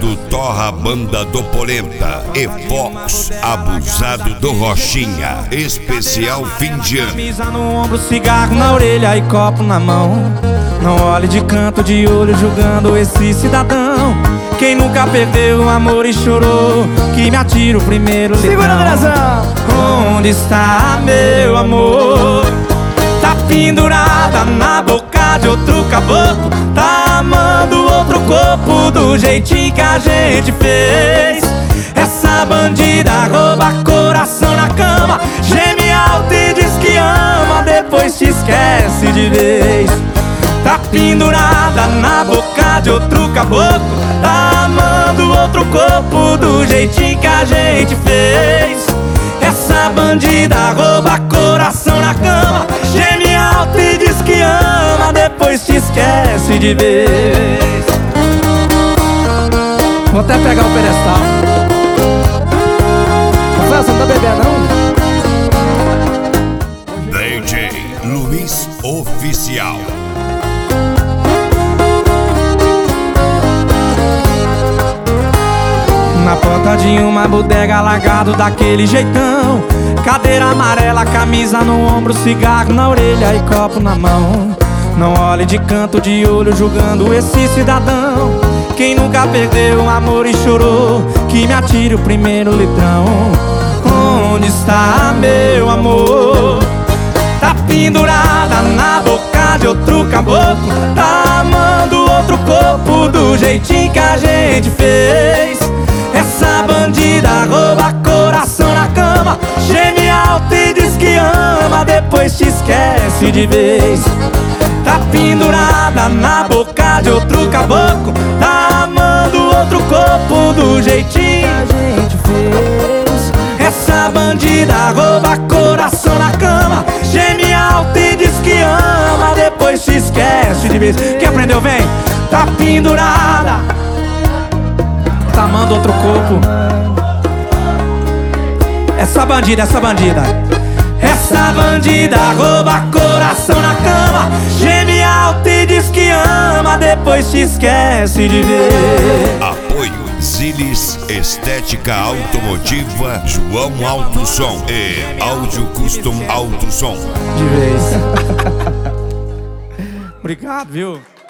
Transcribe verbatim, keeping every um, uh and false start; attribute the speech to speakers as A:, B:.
A: Abusado torra a banda do Polenta. E Fox, abusado do Rochinha. Especial fim de ano.
B: Camisa no ombro, cigarro na orelha e copo na mão. Não olhe de canto de olho julgando esse cidadão. Quem nunca perdeu o amor e chorou, que me atira o primeiro litrão.
C: Segura a operação!
B: Onde está meu amor? Tá pendurada na boca de outro caboclo. Tá amando outro corpo do jeitinho que a gente fez. Essa bandida rouba coração na cama, geme alto e diz que ama, depois te esquece de vez. Tá pendurada na boca de outro caboclo. Tá amando outro corpo do jeitinho que a gente fez. Essa bandida rouba coração na cama, geme alto e diz que ama, depois te esquece de vez. Vou até pegar o pedestal.
C: Rafael, você não tá bebendo, não?
A: D J Luiz Oficial.
B: Na porta de uma bodega, largado daquele jeitão. Cadeira amarela, camisa no ombro, cigarro na orelha e copo na mão. Não olhe de canto de olho julgando esse cidadão. Quem nunca perdeu o amor e chorou, que me atire o primeiro litrão. Onde está meu amor? Tá pendurada na boca de outro caboclo. Tá amando outro corpo do jeitinho que a gente fez. Essa bandida rouba coração na cama, geme alto e diz que ama, depois te esquece de vez. Tá pendurada na boca de outro caboclo. Tá amando outro corpo do jeitinho que a gente fez. Essa bandida rouba coração na cama, geme alto e diz que ama, depois te esquece de vez. Quem aprendeu vem. Tá pendurada, tá amando outro corpo. Essa bandida, essa bandida Essa bandida rouba coração na cama, geme alto e diz que ama, depois te esquece de ver.
A: Apoio Zilis Estética Automotiva, João Alto Som e Áudio Custom Alto Som.
B: De vez. Obrigado, viu?